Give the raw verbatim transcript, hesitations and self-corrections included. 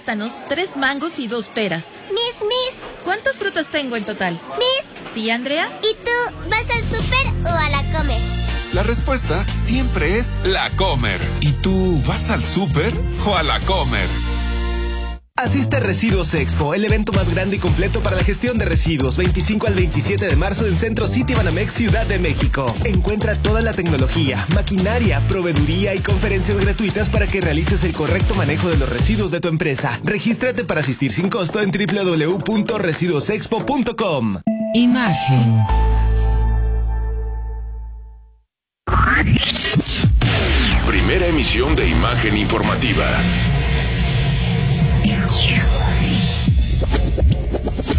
plátanos, tres mangos y dos peras. Miss, Miss. ¿Cuántas frutas tengo en total? Miss. ¿Sí, Andrea? ¿Y tú vas al súper o a la Comer? La respuesta siempre es la Comer. ¿Y tú vas al súper o a la Comer? Asiste a Residuos Expo, el evento más grande y completo para la gestión de residuos, veinticinco al veintisiete de marzo en Centro City Banamex, Ciudad de México. Encuentra toda la tecnología, maquinaria, proveeduría y conferencias gratuitas para que realices el correcto manejo de los residuos de tu empresa. Regístrate para asistir sin costo en doble u doble u doble u punto residuos expo punto com. Imagen. Primera emisión de Imagen Informativa.